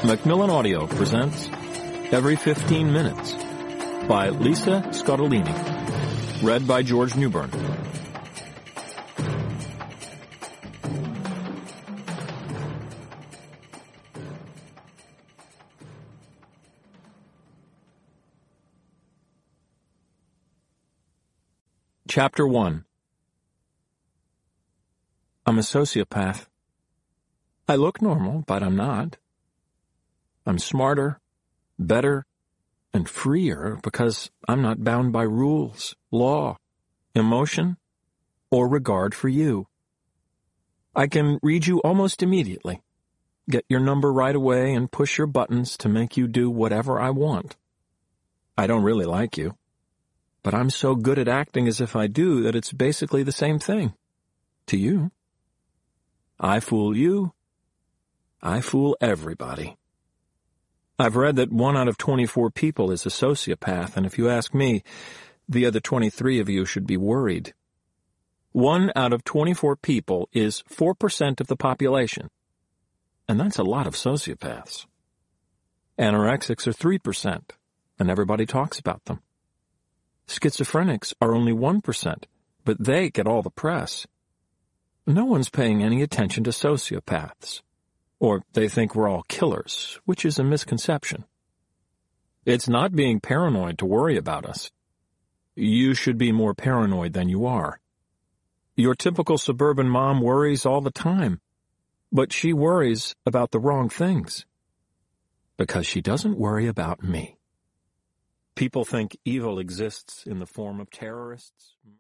Macmillan Audio presents Every 15 Minutes by Lisa Scottolini. Read by George Newbern. Chapter 1. I'm a sociopath. I look normal, but I'm not. I'm smarter, better, and freer because I'm not bound by rules, law, emotion, or regard for you. I can read you almost immediately, get your number right away, and push your buttons to make you do whatever I want. I don't really like you, but I'm so good at acting as if I do that it's basically the same thing. To you. I fool you. I fool everybody. I've read that 1 out of 24 people is a sociopath, and if you ask me, the other 23 of you should be worried. 1 out of 24 people is 4% of the population, and that's a lot of sociopaths. Anorexics are 3%, and everybody talks about them. Schizophrenics are only 1%, but they get all the press. No one's paying any attention to sociopaths. Or they think we're all killers, which is a misconception. It's not being paranoid to worry about us. You should be more paranoid than you are. Your typical suburban mom worries all the time, but she worries about the wrong things. Because she doesn't worry about me. People think evil exists in the form of terrorists.